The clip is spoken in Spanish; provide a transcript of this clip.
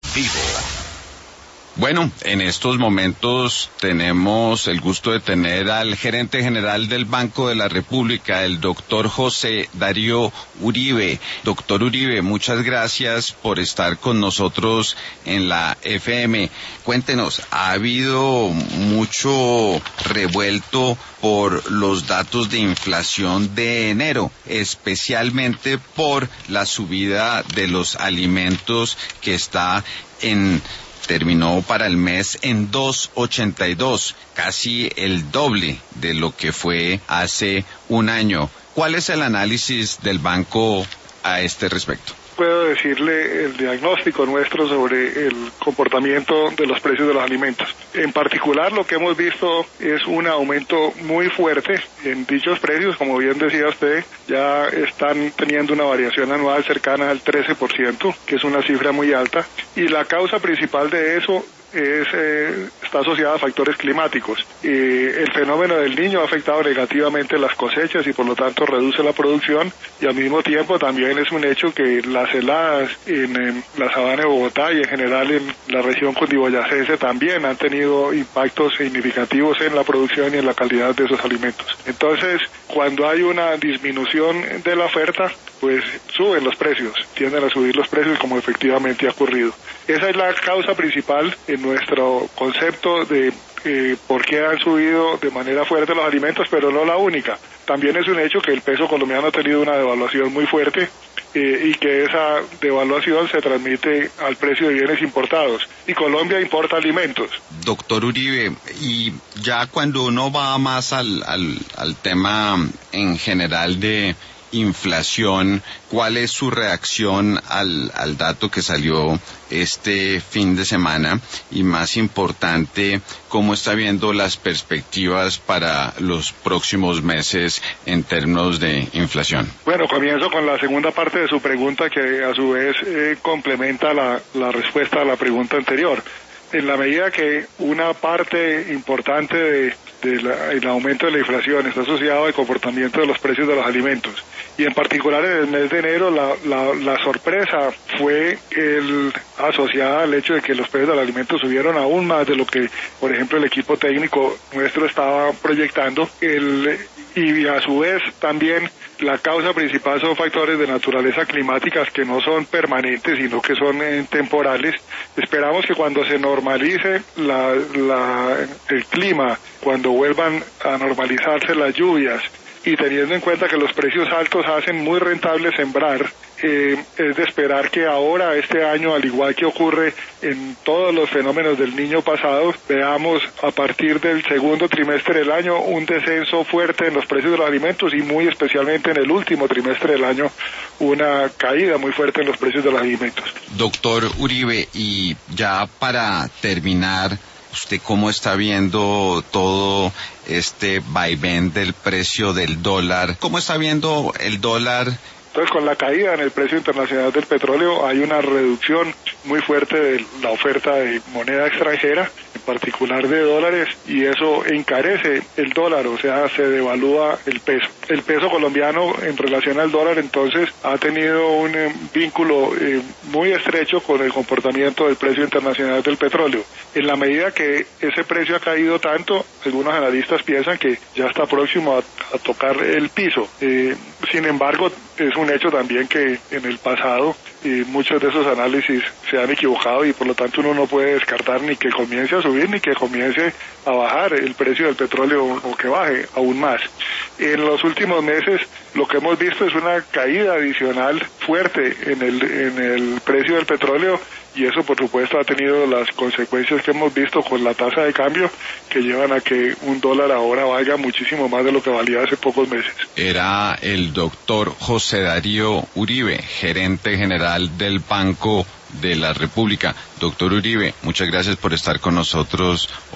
Vivo. Bueno, en estos momentos tenemos el gusto de tener al gerente general del Banco de la República, el doctor José Darío Uribe. Doctor Uribe, muchas gracias por estar con nosotros en la FM. Cuéntenos, ¿ha habido mucho revuelto por los datos de inflación de enero, especialmente por la subida de los alimentos que terminó para el mes en 2.82, casi el doble de lo que fue hace un año? ¿Cuál es el análisis del banco a este respecto? Puedo decirle el diagnóstico nuestro sobre el comportamiento de los precios de los alimentos. En particular, lo que hemos visto es un aumento muy fuerte en dichos precios. Como bien decía usted, ya están teniendo una variación anual cercana al 13%, que es una cifra muy alta. Y la causa principal de eso está asociada a factores climáticos. El fenómeno del Niño ha afectado negativamente las cosechas y por lo tanto reduce la producción, y al mismo tiempo también es un hecho que las heladas en la sabana de Bogotá y en general en la región cundiboyacense también han tenido impactos significativos en la producción y en la calidad de esos alimentos. Entonces, cuando hay una disminución de la oferta, pues suben los precios, tienden a subir los precios como efectivamente ha ocurrido. Esa es la causa principal en nuestro concepto de por qué han subido de manera fuerte los alimentos, pero no la única. También es un hecho que el peso colombiano ha tenido una devaluación muy fuerte y que esa devaluación se transmite al precio de bienes importados. Y Colombia importa alimentos. Doctor Uribe, y ya cuando uno va más al tema en general de inflación, ¿cuál es su reacción al dato que salió este fin de semana? Y más importante, ¿cómo está viendo las perspectivas para los próximos meses en términos de inflación? Bueno, comienzo con la segunda parte de su pregunta, que a su vez complementa la respuesta a la pregunta anterior. En la medida que una parte importante del aumento de la inflación está asociado al comportamiento de los precios de los alimentos, y en particular en el mes de enero la sorpresa fue asociada al hecho de que los precios de los alimentos subieron aún más de lo que, por ejemplo, el equipo técnico nuestro estaba proyectando, y a su vez también la causa principal son factores de naturaleza climáticas que no son permanentes, sino que son temporales. Esperamos que cuando se normalice el clima, cuando vuelvan a normalizarse las lluvias, y teniendo en cuenta que los precios altos hacen muy rentable sembrar, es de esperar que ahora, este año, al igual que ocurre en todos los fenómenos del Niño pasado, veamos a partir del segundo trimestre del año un descenso fuerte en los precios de los alimentos, y muy especialmente en el último trimestre del año una caída muy fuerte en los precios de los alimentos. Doctor Uribe, y ya para terminar, ¿usted cómo está viendo todo este vaivén del precio del dólar? ¿Cómo está viendo el dólar? Entonces, con la caída en el precio internacional del petróleo hay una reducción muy fuerte de la oferta de moneda extranjera, en particular de dólares, y eso encarece el dólar, o sea, se devalúa el peso. El peso colombiano en relación al dólar, entonces, ha tenido un vínculo muy estrecho con el comportamiento del precio internacional del petróleo. En la medida que ese precio ha caído tanto, algunos analistas piensan que ya está próximo a tocar el piso. Sin embargo, es un hecho también que en el pasado muchos de esos análisis se han equivocado, y por lo tanto uno no puede descartar ni que comience a subir ni que comience a bajar el precio del petróleo, o que baje aún más. En los últimos meses lo que hemos visto es una caída adicional fuerte en el precio del petróleo, y eso por supuesto ha tenido las consecuencias que hemos visto con la tasa de cambio, que llevan a que un dólar ahora valga muchísimo más de lo que valía hace pocos meses. Era el doctor José Darío Uribe, gerente general del Banco de la República. Doctor Uribe, muchas gracias por estar con nosotros